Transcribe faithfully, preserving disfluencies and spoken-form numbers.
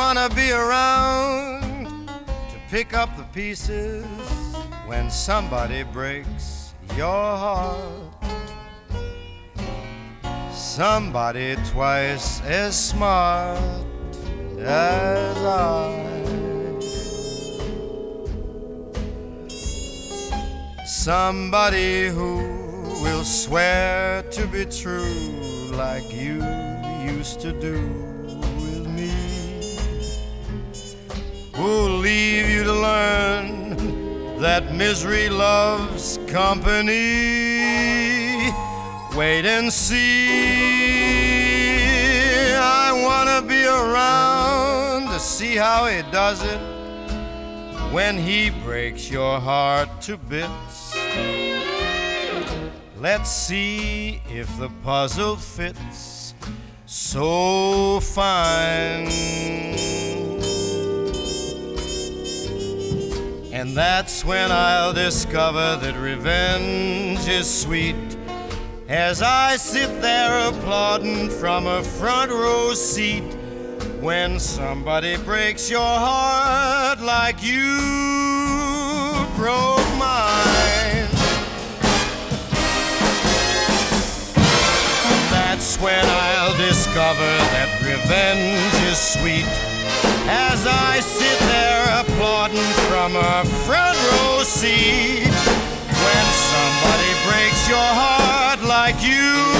wanna be around to pick up the pieces when somebody breaks your heart. Somebody twice as smart as I. Somebody who will swear to be true like you used to do with me. Who'll leave you to learn that misery loves company. Wait and see. I wanna be around to see how he does it when he breaks your heart to bits. Let's see if the puzzle fits so fine. And that's when I'll discover that revenge is sweet, as I sit there applauding from a front row seat when somebody breaks your heart like you broke mine. That's when I'll discover that revenge is sweet, as I sit there applauding from a front row seat when somebody breaks your heart like you